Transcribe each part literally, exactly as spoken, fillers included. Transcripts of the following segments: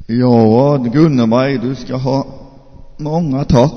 Ja, Gunneberg, du ska ha många tack.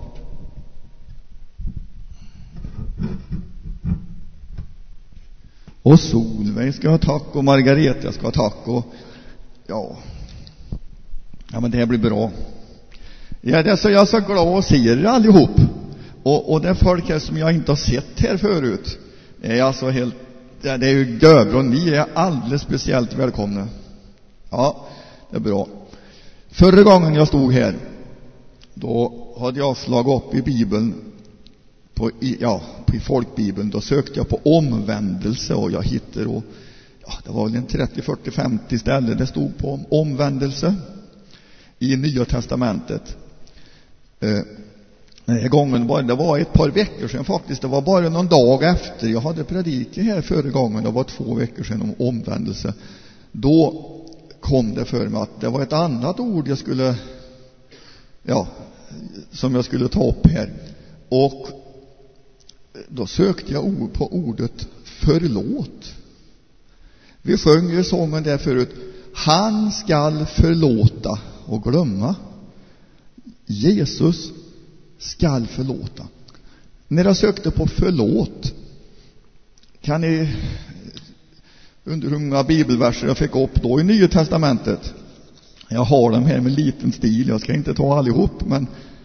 Och Solveig ska ha tack, och Margareta ska ha tack, och ja, ja men det här blir bra. Ja, det är så jag är så glad att se er allihop. Och, och det är folk här som jag inte har sett här förut. Det är alltså helt, det är ju göbra, ni är alldeles speciellt välkomna. Ja, det är bra. Förra gången jag stod här, då hade jag slagit upp i Bibeln, på, ja, på folkbibeln, då sökte jag på omvändelse, och jag hittade då, ja, det var väl en trettio, fyrtio, femtio ställen det stod på omvändelse i Nya testamentet. Eh, den här gången var det var ett par veckor sedan faktiskt, det var bara någon dag efter jag hade predikat här förra gången, det var två veckor sedan om omvändelse. Då kom det för mig att det var ett annat ord jag skulle, ja, som jag skulle ta upp här. Och då sökte jag ord på ordet förlåt. Vi sjöng ju sången där förut. Han skall förlåta och glömma. Jesus skall förlåta. När jag sökte på förlåt, kan ni under hur många bibelverser jag fick upp då i Nya testamentet? Jag har dem här med liten stil, jag ska inte ta allihop, men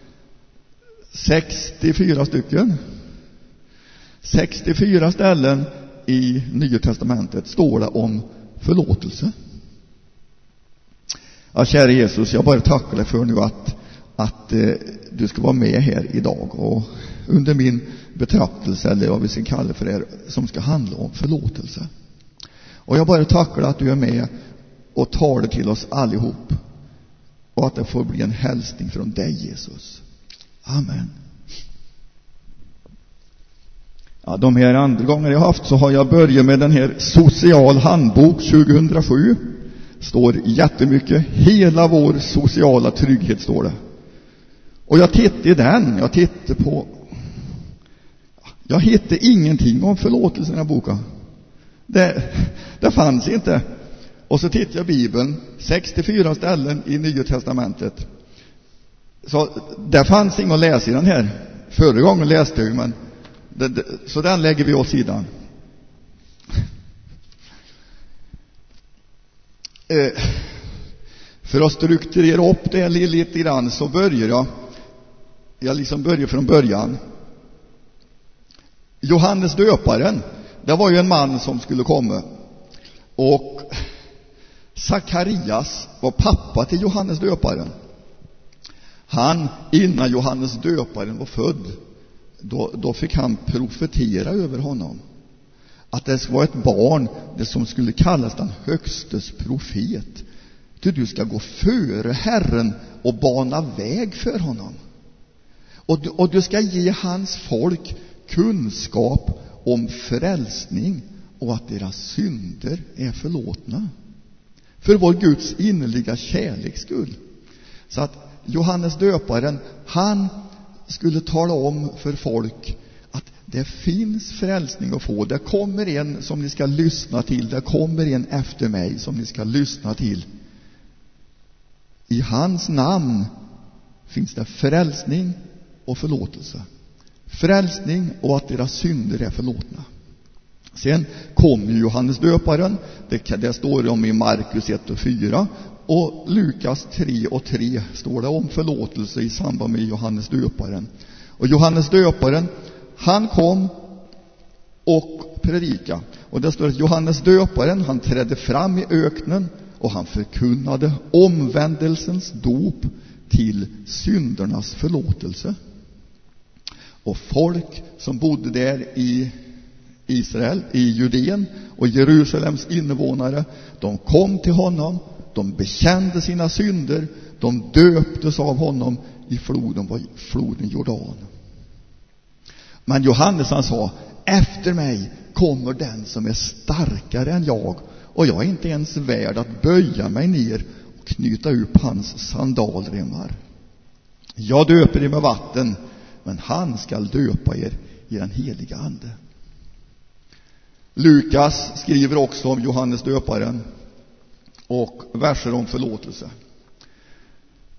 sextiofyra stycken. sextiofyra ställen i Nya testamentet står det om förlåtelse. Ja, kära Jesus, jag bara tackar dig för nu att, att eh, du ska vara med här idag och under min betraktelse, eller vad vi ska kalla det för det, som ska handla om förlåtelse. Och jag bara tackar dig att du är med och tar det till oss allihop, och att det får bli en hälsning från dig, Jesus. Amen. Ja, de här andra gånger jag haft så har jag börjat med den här social handbok tjugohundrasju. Står jättemycket, hela vår sociala trygghet står det. Och jag tittade i den, jag tittade på, jag hittade ingenting om förlåtelse i den här boken. Det, det fanns inte. Och så tittade jag i Bibeln, sextiofyra ställen i Nya testamentet. Så det fanns inget att läsa i den här. Förra gången läste jag, men det, det, så den lägger vi åt sidan. Eh, för att strukturera upp det lite grann så börjar jag jag liksom börjar från början. Johannes döparen, det var ju en man som skulle komma, och Sakarias var pappa till Johannes döparen. Han, innan Johannes döparen var född, då, då fick han profetera över honom att det var ett barn, det som skulle kallas den högstes profet. Du, du ska gå före Herren och bana väg för honom. Och du, och du ska ge hans folk kunskap om frälsning och att deras synder är förlåtna. För vår Guds innerliga kärleks skull. Så att Johannes döparen, han skulle tala om för folk att det finns frälsning att få. Det kommer en som ni ska lyssna till. Det kommer en efter mig som ni ska lyssna till. I hans namn finns det frälsning och förlåtelse. Frälsning och att deras synder är förlåtna. Sen kom Johannes döparen. Det, det står om i Markus ett och fyra. Och Lukas tre och tre står det om förlåtelse i samband med Johannes döparen. Och Johannes döparen, han kom och predika. Och det står att Johannes döparen, han trädde fram i öknen och han förkunnade omvändelsens dop till syndernas förlåtelse. Och folk som bodde där i Israel, i Judeen och Jerusalems invånare, de kom till honom, de bekände sina synder, de döptes av honom i floden, floden Jordan. Men Johannes, han sa, efter mig kommer den som är starkare än jag, och jag är inte ens värd att böja mig ner och knyta upp hans sandalremmar. Jag döper er med vatten, men han skall döpa er i den heliga ande. Lukas skriver också om Johannes döparen och verser om förlåtelse.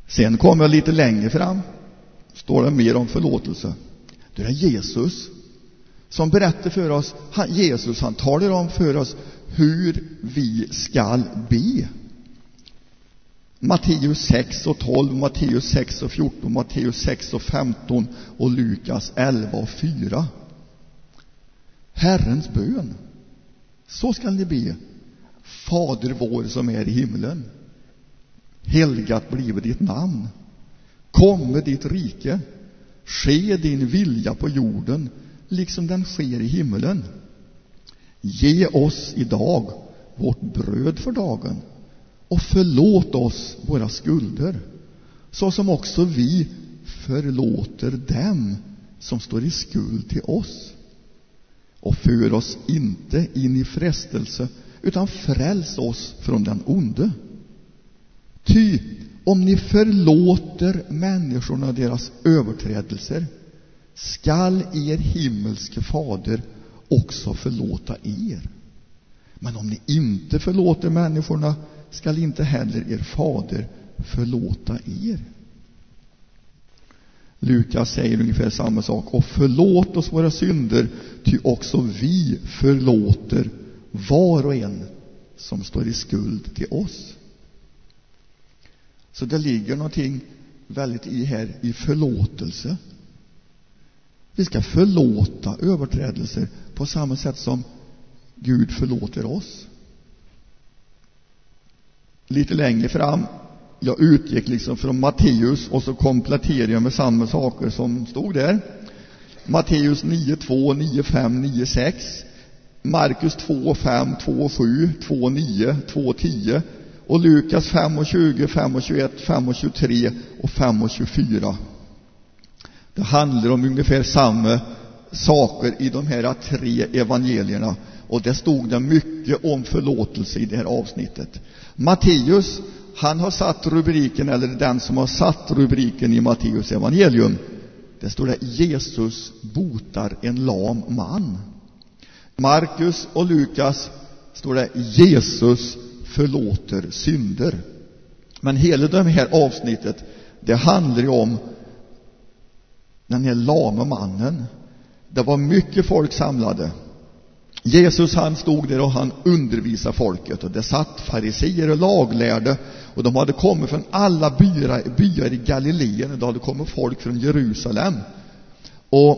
Sen kommer jag lite längre fram, står det mer om förlåtelse. Det är Jesus som berättar för oss, han, Jesus han talar om för oss hur vi ska be. Matteus sex och tolv, Matteus sex och fjorton, Matteus sex och femton och Lukas elva och fyra. Herrens bön. Så ska ni be. Fader vår som är i himlen. Helgat blive ditt namn. Komme ditt rike. Ske din vilja på jorden liksom den sker i himmelen. Ge oss idag vårt bröd för dagen. Och förlåt oss våra skulder, så som också vi förlåter dem som står i skuld till oss. Och för oss inte in i frestelse, utan fräls oss från den onde. Ty om ni förlåter människorna deras överträdelser, skall er himmelske fader också förlåta er. Men om ni inte förlåter människorna, skall inte heller er fader förlåta er. Lukas säger ungefär samma sak. Och förlåt oss våra synder, ty också vi förlåter var och en som står i skuld till oss. Så det ligger någonting väldigt i här i förlåtelse. Vi ska förlåta överträdelser på samma sätt som Gud förlåter oss. Lite längre fram, jag utgick liksom från Matteus och så kompletterade jag med samma saker som stod där. Matteus nio två, nio fem, nio sex, Markus två fem, två sju, två nio, två tio och Lukas fem tjugo, fem tjugoett, fem tjugotre och fem tjugofyra. Det handlar om ungefär samma saker i de här tre evangelierna. Och det stod det mycket om förlåtelse i det här avsnittet. Matteus, han har satt rubriken, eller den som har satt rubriken i Matteus evangelium. Det står det, Jesus botar en lam man. Markus och Lukas står det, Jesus förlåter synder. Men hela det här avsnittet, det handlar ju om den här lama mannen. Det var mycket folk samlade. Jesus han stod där och han undervisade folket, och det satt fariseer och laglärde, och de hade kommit från alla byar, byar i Galileen, och då hade kommit folk från Jerusalem. Och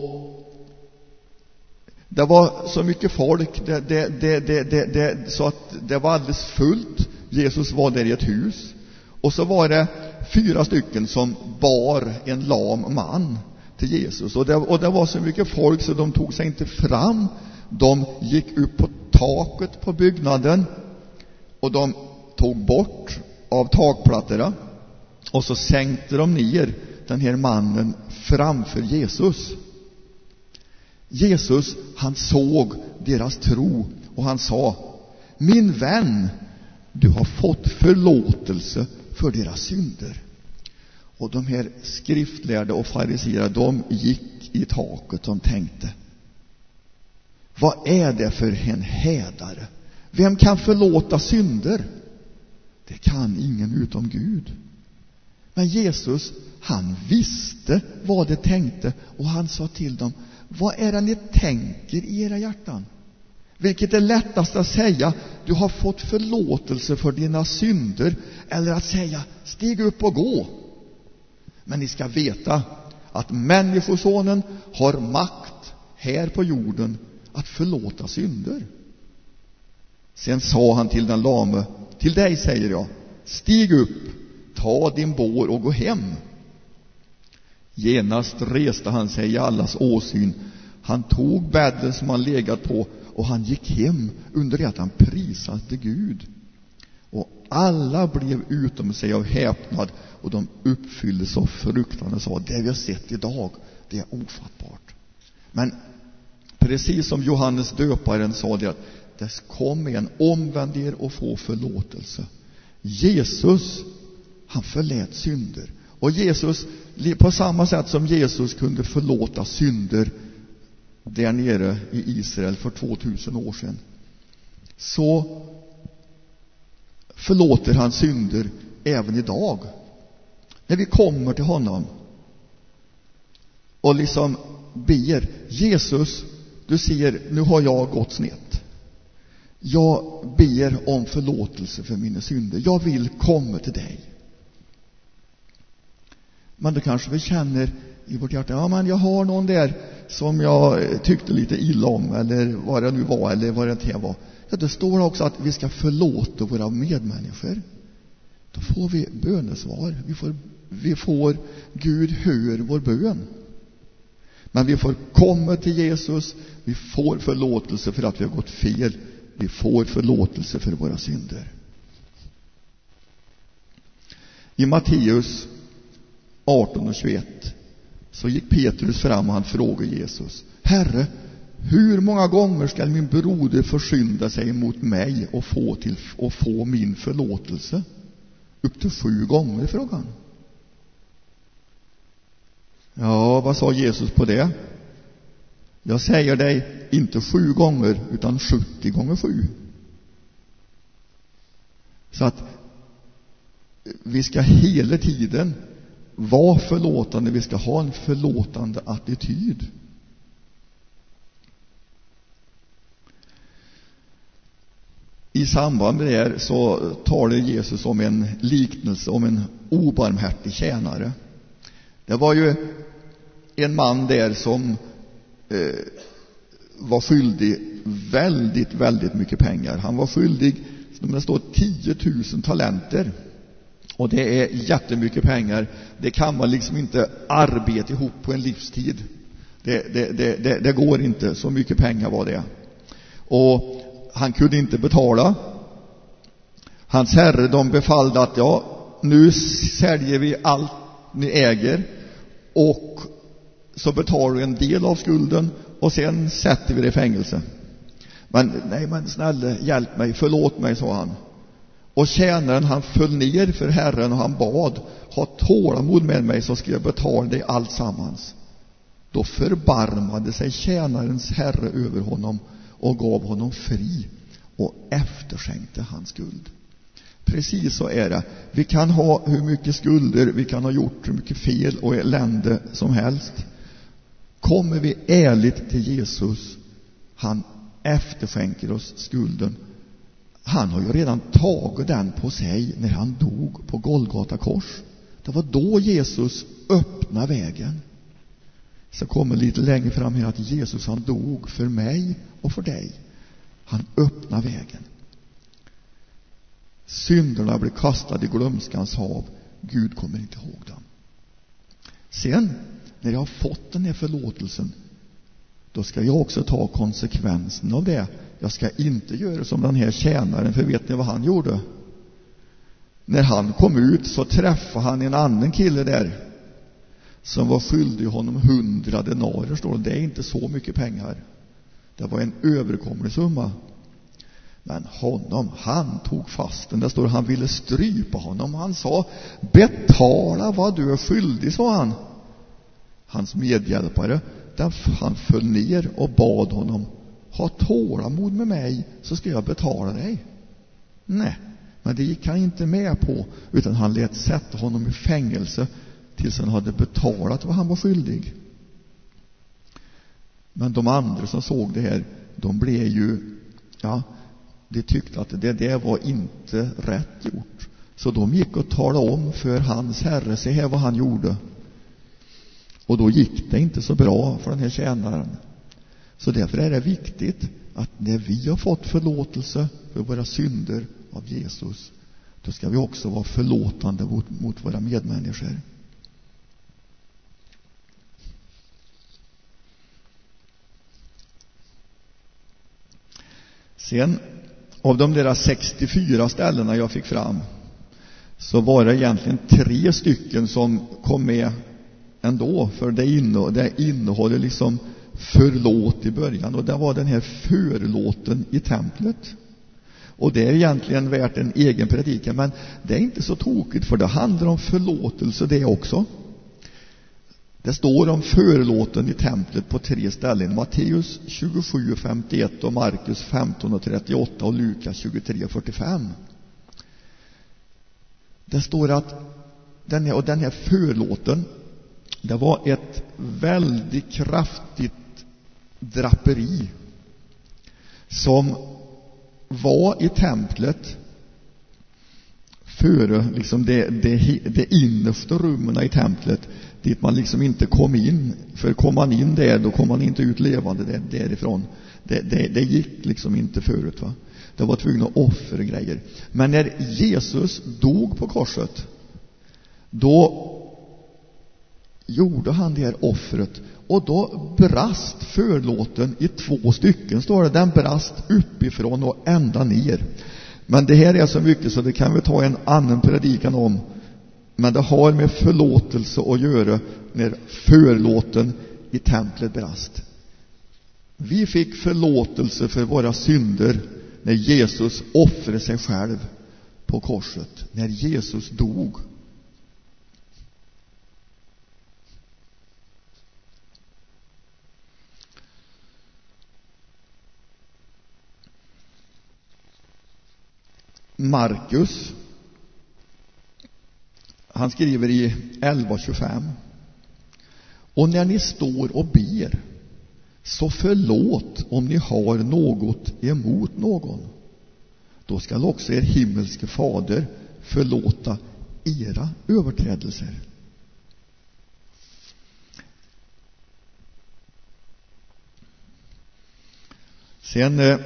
det var så mycket folk det, det, det, det, det, det, så att det var alldeles fullt. Jesus var där i ett hus, och så var det fyra stycken som bar en lam man till Jesus, och det, och det var så mycket folk så de tog sig inte fram. De gick upp på taket på byggnaden och de tog bort av takplattorna, och så sänkte de ner den här mannen framför Jesus. Jesus, han såg deras tro och han sa: min vän, du har fått förlåtelse för deras synder. Och de här skriftlärda och fariseer, de gick i taket och tänkte: vad är det för en hädare? Vem kan förlåta synder? Det kan ingen utom Gud. Men Jesus, han visste vad de tänkte, och han sa till dem: vad är det ni tänker i era hjärtan? Vilket är lättast att säga: du har fått förlåtelse för dina synder, eller att säga: stig upp och gå? Men ni ska veta att människosonen har makt här på jorden att förlåta synder. Sen sa han till den lame: till dig säger jag, stig upp, ta din bår och gå hem. Genast reste han sig i allas åsyn. Han tog bädden som han legat på, och han gick hem under det att han prisade Gud. Och alla blev utom sig av häpnad, och de uppfylldes av fruktan och sa: det vi har sett idag, det är ofattbart. Men precis som Johannes döparen sa det, att det kom en, omvänd er och få förlåtelse. Jesus, han förlät synder. Och Jesus, på samma sätt som Jesus kunde förlåta synder där nere i Israel för tvåtusen år sedan, så förlåter han synder även idag. När vi kommer till honom och liksom ber, Jesus, du ser, nu har jag gått snett. Jag ber om förlåtelse för mina synder. Jag vill komma till dig. Men då kanske vi känner i vårt hjärta, ja men jag har någon där som jag tyckte lite illa om, eller vad det nu var, eller vad det var. Ja, det står också att vi ska förlåta våra medmänniskor. Då får vi bönesvar. Vi får, vi får Gud hör vår bön. Men vi får komma till Jesus. Vi får förlåtelse för att vi har gått fel. Vi får förlåtelse för våra synder. I Matteus arton och tjugoett så gick Petrus fram och han frågade Jesus: Herre, hur många gånger ska min broder försynda sig mot mig och få, till, och få min förlåtelse? Upp till sju gånger, frågan. Ja, vad sa Jesus på det? Jag säger dig, inte sju gånger utan sjuttio gånger sju. Så att vi ska hela tiden vara förlåtande. Vi ska ha en förlåtande attityd. I samband med det här så talar Jesus om en liknelse om en obarmhärtig tjänare. Det var ju en man där som eh, var skyldig väldigt, väldigt mycket pengar. Han var skyldig, som det står, tio tusen talenter. Och det är jättemycket pengar. Det kan man liksom inte arbeta ihop på en livstid. Det, det, det, det, det går inte, så mycket pengar var det. Och han kunde inte betala. Hans herre, de befallde att ja, nu säljer vi allt ni äger och så betalar du en del av skulden och sen sätter vi det i fängelse. Men nej, men snälla, hjälp mig, förlåt mig, sa han. Och tjänaren, han föll ner för herren och han bad: ha tålamod med mig så ska jag betala dig allt sammans. Då förbarmade sig tjänarens herre över honom och gav honom fri och efterskänkte hans skuld. Precis så är det. Vi kan ha hur mycket skulder, vi kan ha gjort hur mycket fel och elände som helst. Kommer vi ärligt till Jesus, han efterskänker oss skulden. Han har ju redan tagit den på sig när han dog på Golgata kors. Det var då Jesus öppnade vägen. Så kommer lite längre fram här att Jesus, han dog för mig och för dig. Han öppnar vägen. Synderna blir kastade i glömskans hav. Gud kommer inte ihåg dem. Sen, när jag har fått den här förlåtelsen, då ska jag också ta konsekvensen av det. Jag ska inte göra som den här tjänaren, för vet ni vad han gjorde? När han kom ut så träffade han en annan kille där som var skyldig honom hundra denarer, står det. Det är inte så mycket pengar. Det var en överkomlig summa. Men honom, han tog fast den. Där står han ville strypa honom. Han sa: betala vad du är skyldig, sa han. Hans medhjälpare, där han föll ner och bad honom: ha tålamod med mig så ska jag betala dig. Nej, men det gick han inte med på, utan han lät sätta honom i fängelse tills han hade betalat vad han var skyldig. Men de andra som såg det här, de blev ju, ja, de tyckte att det där var inte rätt gjort. Så de gick och talade om för hans herre: se här vad han gjorde. Och då gick det inte så bra för den här tjänaren. Så därför är det viktigt att när vi har fått förlåtelse för våra synder av Jesus, då ska vi också vara förlåtande mot, mot våra medmänniskor. Sen, av de där sextiofyra ställena jag fick fram, så var det egentligen tre stycken som kom med ändå, för det, inne, det innehåller liksom förlåt i början, och det var den här förlåten i templet. Och det är egentligen värt en egen predikan, men det är inte så tokigt, för det handlar om förlåtelse det också. Det står om förlåten i templet på tre ställen: Matteus tjugosju femtioett och Markus femton trettioåtta och Lukas tjugotre fyrtiofem. Det står att den här, och den här förlåten, det var ett väldigt kraftigt draperi som var i templet före liksom det, det, det innersta rummen i templet, dit man liksom inte kom in. För kom man in där, då kom man inte ut levande där, därifrån. Det, det, det gick liksom inte förut, va? Det var tvungna offergrejer. Men när Jesus dog på korset, då gjorde han det här offret, och då brast förlåten i två stycken, står det. Den brast uppifrån och ända ner. Men det här är så mycket så det kan vi ta en annan predikan om. Men det har med förlåtelse att göra när förlåten i templet brast. Vi fick förlåtelse för våra synder när Jesus offrade sig själv på korset. När Jesus dog. Markus, han skriver i elva tjugofem: och när ni står och ber, så förlåt om ni har något emot någon. Då skall också er himmelske fader förlåta era överträdelser. Sen eh,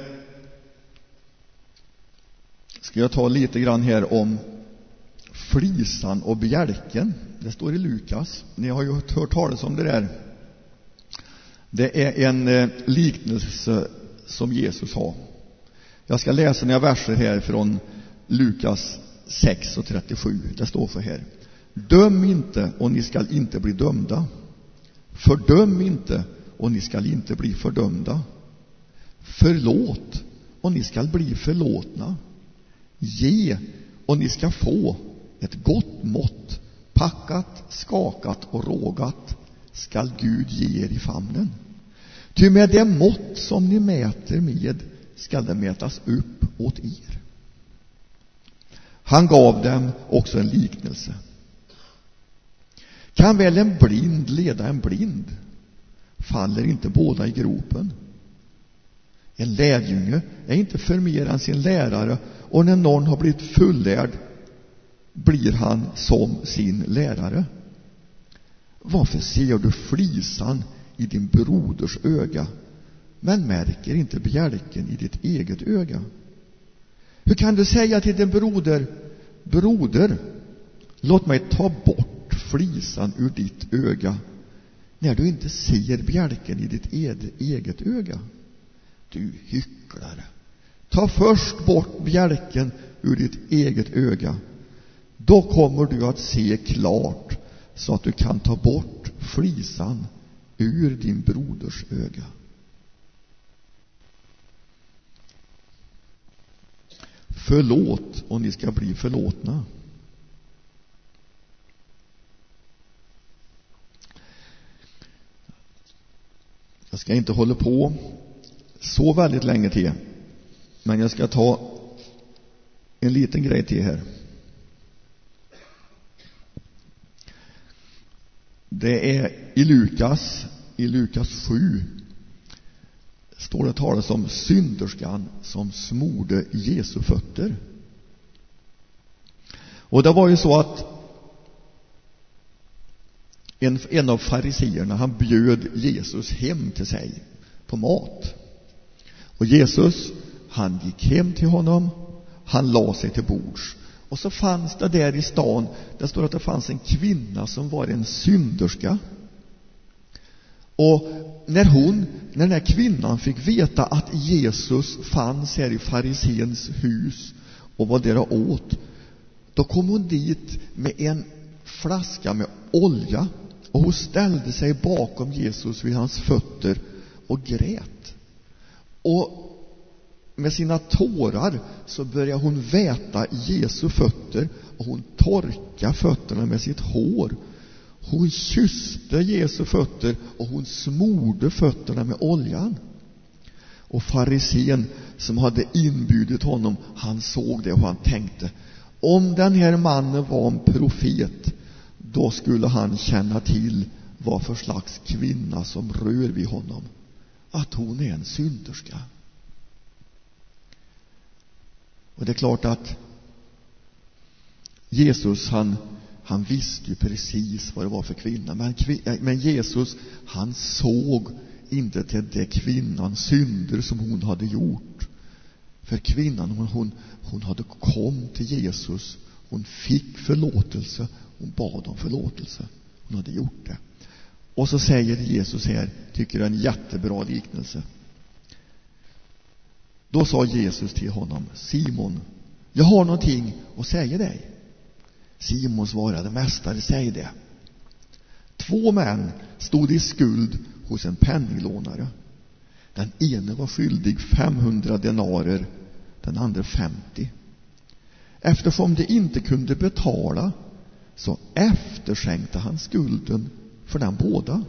ska jag ta lite grann här om flisan och bjälken. Det står i Lukas. Ni har ju hört talas om det där. Det är en eh, liknelse som Jesus har. Jag ska läsa några verser här från Lukas sex och trettiosju. Det står så här: döm inte, och ni skall inte bli dömda. Fördöm inte, och ni skall inte bli fördömda. Förlåt, och ni skall bli förlåtna. Ge, och ni ska få ett gott mått, packat, skakat och rågat, skall Gud ge er i famnen. Ty med det mått som ni mäter med skall det mätas upp åt er. Han gav dem också en liknelse. Kan väl en blind leda en blind? Faller inte båda i gropen? En lärjunge är inte för mer än sin lärare, och när någon har blivit fullärd blir han som sin lärare. Varför ser du flisan i din broders öga, men märker inte bjälken i ditt eget öga? Hur kan du säga till din broder: broder, låt mig ta bort flisan ur ditt öga, när du inte ser bjälken i ditt eget öga? Du hycklare, ta först bort bjälken ur ditt eget öga. Då kommer du att se klart, så att du kan ta bort flisan ur din broders öga. Förlåt, och ni ska bli förlåtna. Jag ska inte hålla på så väldigt länge till, men jag ska ta en liten grej till här. Det är i Lukas, i Lukas sju står det talas om synderskan som smorde Jesu fötter. Och det var ju så att en, en av fariseerna, han bjöd Jesus hem till sig på mat. Och Jesus, han gick hem till honom, han la sig till bords. Och så fanns det där i stan, där står att det fanns en kvinna som var en synderska. Och när hon, när den här kvinnan fick veta att Jesus fanns här i farisens hus och var där och åt, då kom hon dit med en flaska med olja, och hon ställde sig bakom Jesus vid hans fötter och grät. Och med sina tårar så började hon väta Jesu fötter, och hon torkade fötterna med sitt hår. Hon kysste Jesu fötter, och hon smorde fötterna med oljan. Och farisén som hade inbjudit honom, han såg det och han tänkte: om den här mannen var en profet, då skulle han känna till vad för slags kvinna som rör vid honom. Att hon är en synderska. Och det är klart att Jesus han, han visste ju precis vad det var för kvinna. Men, men Jesus han såg inte till det kvinnans synder som hon hade gjort. För kvinnan hon, hon, hon hade kom till Jesus. Hon fick förlåtelse. Hon bad om förlåtelse. Hon hade gjort det. Och så säger Jesus här, tycker jag, en jättebra liknelse. Då sa Jesus till honom: Simon, jag har någonting att säga dig. Simon svarade: Mästare, säg det. Två män stod i skuld hos en penninglånare. Den ene var skyldig femhundra denarer, den andra femtio. Eftersom de inte kunde betala, så efterskänkte han skulden för dem båda.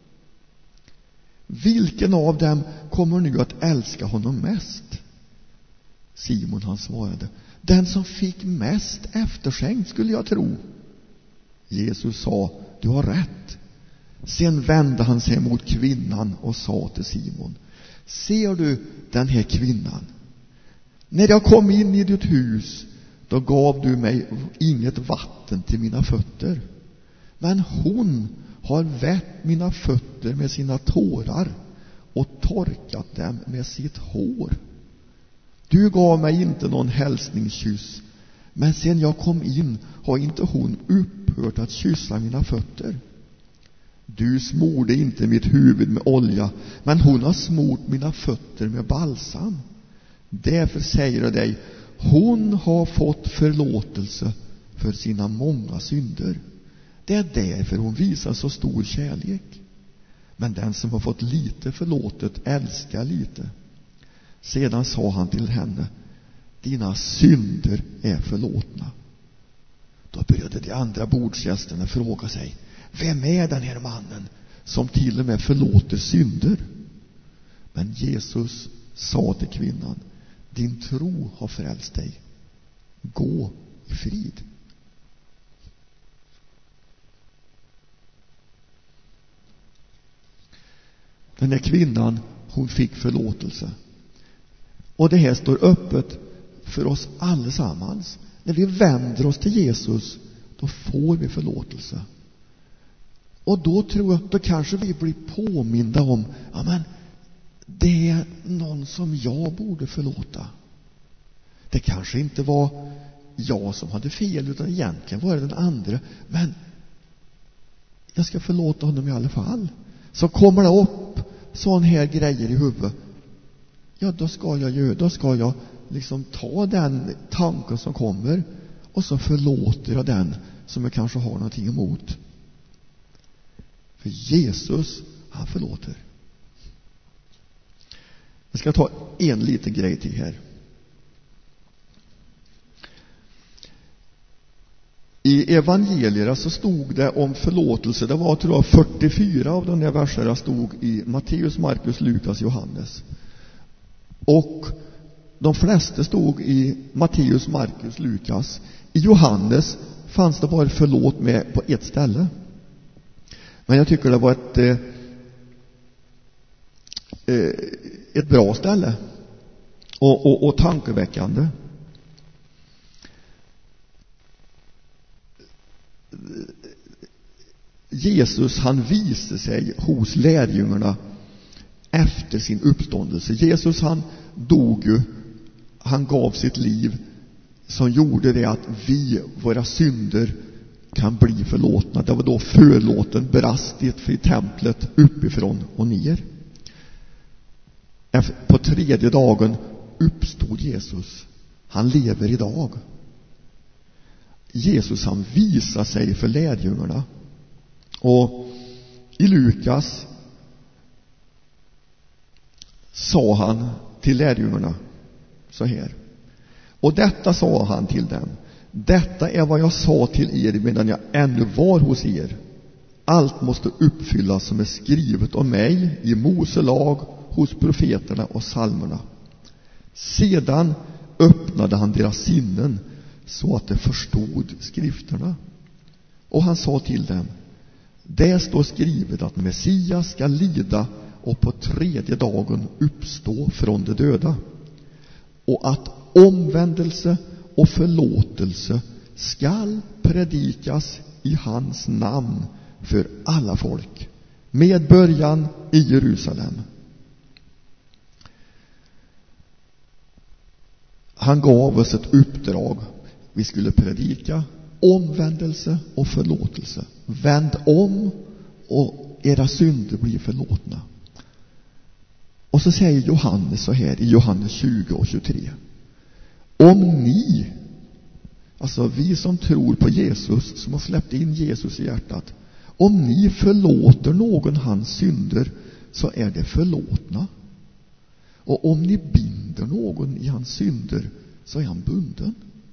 Vilken av dem kommer nu att älska honom mest? Simon han svarade: den som fick mest efterskänkt, skulle jag tro. Jesus sa: du har rätt. Sen vände han sig mot kvinnan och sa till Simon: ser du den här kvinnan? När jag kom in i ditt hus, då gav du mig inget vatten till mina fötter. Men hon har vätt mina fötter med sina tårar och torkat dem med sitt hår. Du gav mig inte någon hälsningskyss, men sen jag kom in har inte hon upphört att kyssa mina fötter. Du smorde inte mitt huvud med olja, men hon har smort mina fötter med balsam. Därför säger jag dig, hon har fått förlåtelse för sina många synder. Det är därför hon visar så stor kärlek. Men den som har fått lite förlåtet älskar lite. Sedan sa han till henne: dina synder är förlåtna. Då började de andra bordsgästerna fråga sig: vem är den här mannen som till och med förlåter synder? Men Jesus sa till kvinnan: din tro har frälst dig. Gå i frid. Den här kvinnan, hon fick förlåtelse. Och det här står öppet för oss allesammans. När vi vänder oss till Jesus, då får vi förlåtelse. Och då tror jag, då kanske vi blir påminda om, ja men det är någon som jag borde förlåta. Det kanske inte var jag som hade fel, utan egentligen var det den andra. Men jag ska förlåta honom i alla fall. Så kommer det upp sån här grejer i huvudet. Ja, då ska jag göra, då ska jag liksom ta den tanken som kommer, och så förlåter jag den som jag kanske har någonting emot. För Jesus, han förlåter. Jag ska ta en liten grej till här. I evangelierna så stod det om förlåtelse. Det var, tror jag, fyrtiofyra av de där verserna stod i Matteus, Markus, Lukas, Johannes. Och de flesta stod i Matteus, Markus, Lukas. I Johannes fanns det bara förlåt med på ett ställe. Men jag tycker det var ett eh, ett bra ställe och, och, och tankeväckande. Jesus, han visade sig hos lärjungarna efter sin uppståndelse. Jesus, han dog ju, han gav sitt liv som gjorde det att vi, våra synder, kan bli förlåtna. Det var då förlåten brastet i templet uppifrån och ner. På tredje dagen uppstod Jesus. Han lever idag. Jesus, han visar sig för lärjungarna. Och i Lukas sa han till lärjungarna så här: och detta sa han till dem: detta är vad jag sa till er medan jag ännu var hos er. Allt måste uppfyllas som är skrivet om mig i Mose lag, hos profeterna och psalmerna. Sedan öppnade han deras sinnen så att de förstod skrifterna. Och han sa till dem: det står skrivet att Messias ska lida och på tredje dagen uppstå från de döda, och att omvändelse och förlåtelse skall predikas i hans namn för alla folk, med början i Jerusalem. Han gav oss ett uppdrag. Vi skulle predika omvändelse och förlåtelse. Vänd om och era synder blir förlåtna. Och så säger Johannes så här i Johannes tjugo och tjugotre: om ni, alltså vi som tror på Jesus, som har släppt in Jesus i hjärtat, om ni förlåter någon hans synder, så är det förlåtna. Och om ni binder någon i hans synder, så är han bunden.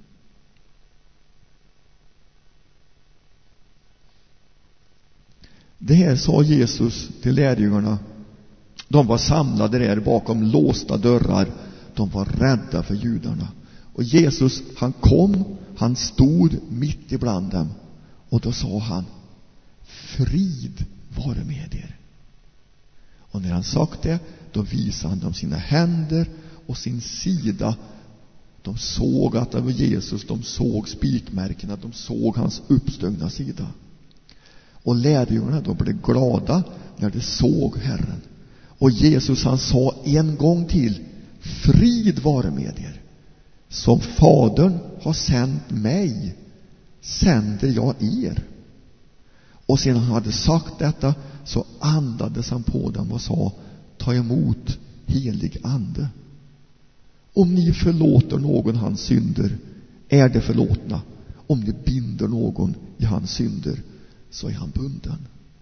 Det här sa Jesus till lärjungarna. De var samlade där bakom låsta dörrar. De var rädda för judarna. Och Jesus, han kom, han stod mitt ibland dem. Och då sa han: frid vare med er. Och när han sagt det, då visade han dem sina händer och sin sida. De såg att det var Jesus, de såg spikmärkena, de såg hans uppstöngna sida. Och lärjungarna då blev glada när de såg Herren. Och Jesus, han sa en gång till: frid vare med er. Som Fadern har sänt mig, sänder jag er. Och sedan han hade sagt detta, så andades han på dem och sa: ta emot helig ande. Om ni förlåter någon hans synder, är det förlåtna. Om ni binder någon i hans synder, så är han bunden.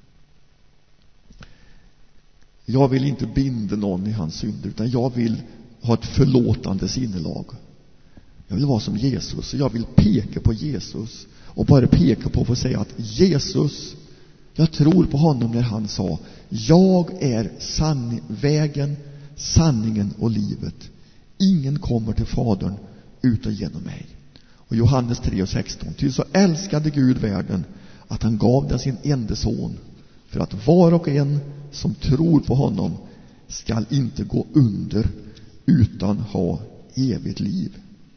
Jag vill inte binda någon i hans synder, utan jag vill ha ett förlåtande sinnelag. Jag vill vara som Jesus. Jag vill peka på Jesus och bara peka på för att säga att Jesus, jag tror på honom när han sa: jag är sann, vägen, sanningen och livet. Ingen kommer till Fadern utan genom mig. Och Johannes tre och sexton: ty så älskade Gud världen att han gav den sin enda son, för att var och en som tror på honom skall inte gå under utan ha evigt liv.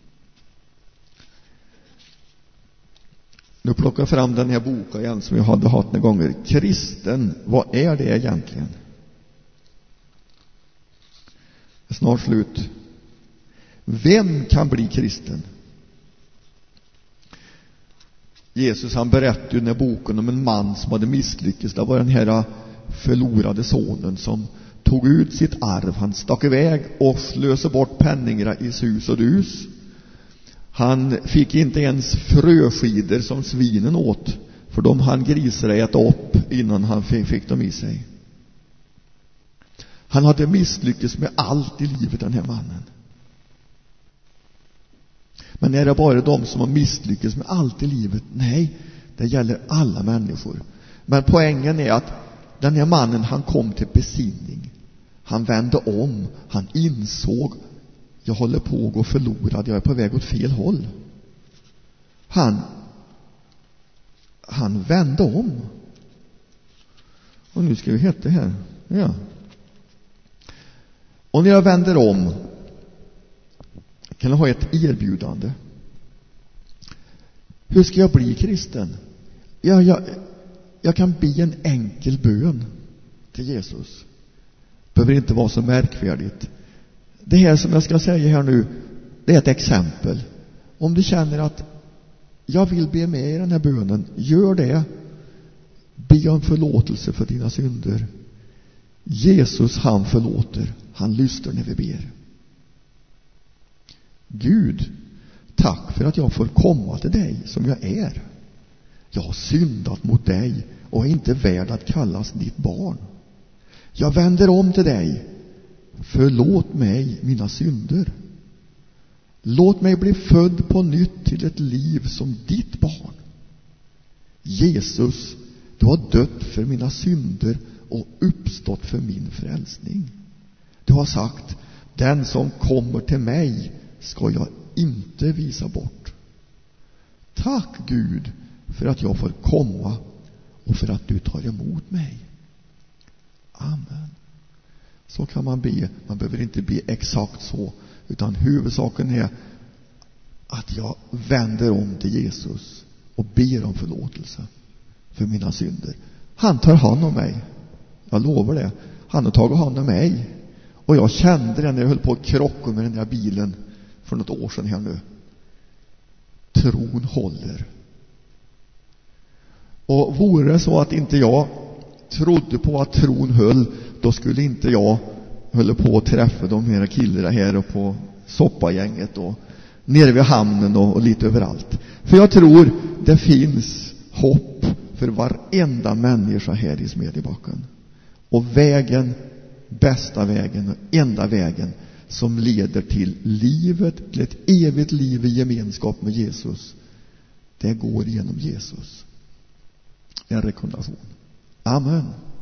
Nu plockar jag fram den här boken igen som jag hade haft några gånger. Kristen, vad är det egentligen? Det är snart slut. Vem kan bli kristen? Jesus, han berättade i den här boken om en man som hade misslyckats. Det var den här förlorade sonen som tog ut sitt arv. Han stack iväg och slösade bort penningar i sus och dus. Han fick inte ens fröskidor som svinen åt, för de han grisar äta upp innan han fick dem i sig. Han hade misslyckats med allt i livet, den här mannen. Men är det bara de som har misslyckats med allt i livet? Nej, det gäller alla människor. Men poängen är att den här mannen, han kom till besinning. Han vände om. Han insåg: jag håller på att gå förlorad. Jag är på väg åt fel håll. Han han vände om. Och nu ska vi heta här. Ja. Och när jag vänder om kan jag ha ett erbjudande. Hur ska jag bli kristen? Ja, jag, jag kan be en enkel bön till Jesus. Behöver inte vara så märkvärdigt. Det här som jag ska säga här nu, det är ett exempel. Om du känner att jag vill be med i den här bönen, gör det. Be om förlåtelse för dina synder. Jesus, han förlåter. Han lyssnar när vi ber. Gud, tack för att jag får komma till dig som jag är. Jag har syndat mot dig och är inte värd att kallas ditt barn. Jag vänder om till dig. Förlåt mig mina synder. Låt mig bli född på nytt till ett liv som ditt barn. Jesus, du har dött för mina synder och uppstått för min frälsning. Du har sagt: den som kommer till mig ska jag inte visa bort. Tack Gud för att jag får komma och för att du tar emot mig. Amen. Så kan man be. Man behöver inte be exakt så, utan huvudsaken är att jag vänder om till Jesus och ber om förlåtelse för mina synder. Han tar hand om mig. Jag lovar det. Han har tagit hand om mig. Och jag kände det när jag höll på att krocka med den där bilen för något år sedan här nu. Tron håller. Och vore det så att inte jag trodde på att tron höll, då skulle inte jag hålla på att träffa de här killarna här och på soppagänget och nere vid hamnen och, och lite överallt. För jag tror det finns hopp för varenda människa här i Smedjebacken. Och vägen, bästa vägen och enda vägen som leder till livet, till ett evigt liv i gemenskap med Jesus, det går genom Jesus. En rekommendation. Amen.